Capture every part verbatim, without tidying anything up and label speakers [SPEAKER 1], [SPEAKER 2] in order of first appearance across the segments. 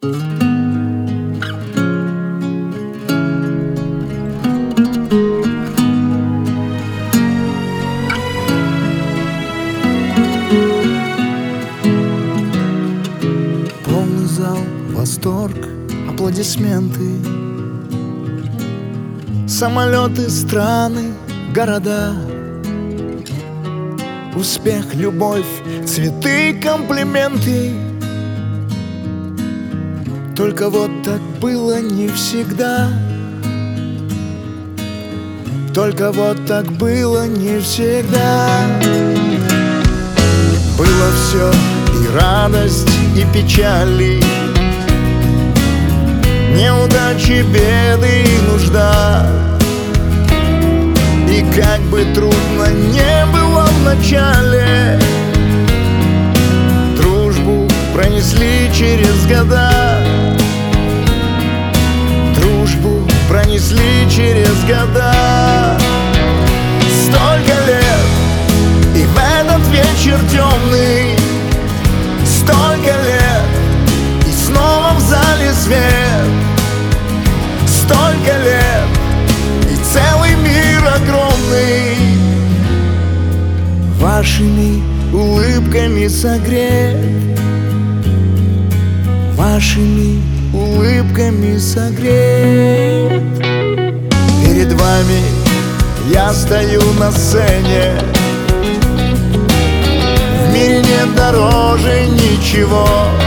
[SPEAKER 1] Полный зал, восторг, аплодисменты, самолеты, страны, города, успех, любовь, цветы, комплименты. Только вот так было не всегда. Только вот так было не всегда. Было все и радость, и печали, неудачи, беды и нужда. И как бы трудно не было в начале, дружбу пронесли через года. Дружбу пронесли через года. Столько лет, и в этот вечер темный, столько лет, и снова в зале свет. Столько лет, и целый мир огромный вашими улыбками согрет. Вашими улыбками согрет. Перед вами я стою на сцене. В мире нет дороже ничего.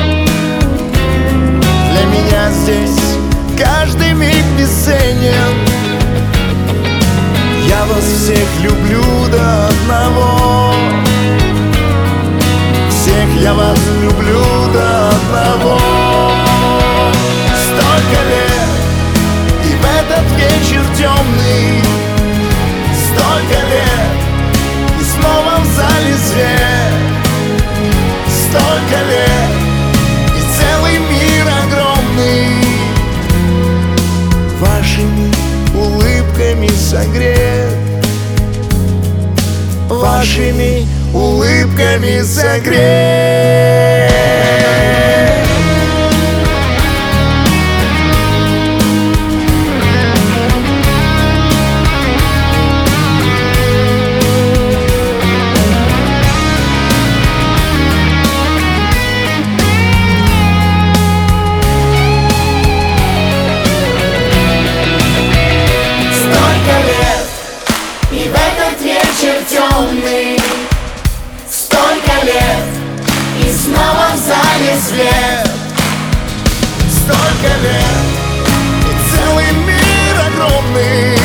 [SPEAKER 1] Для меня здесь каждый миг бесценен. Я вас всех люблю до одного. Всех я вас люблю до одного. Столько лет, и в этот вечер темный. Столько лет, и снова в зале свет. Столько лет, и целый мир огромный вашими улыбками согрет. Вашими улыбками согрет.
[SPEAKER 2] Темный. Столько лет, и снова в зале свет.
[SPEAKER 1] Столько лет, и целый мир огромный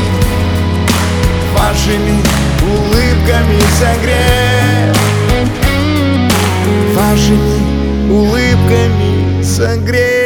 [SPEAKER 1] вашими улыбками согрет. Вашими улыбками согрет.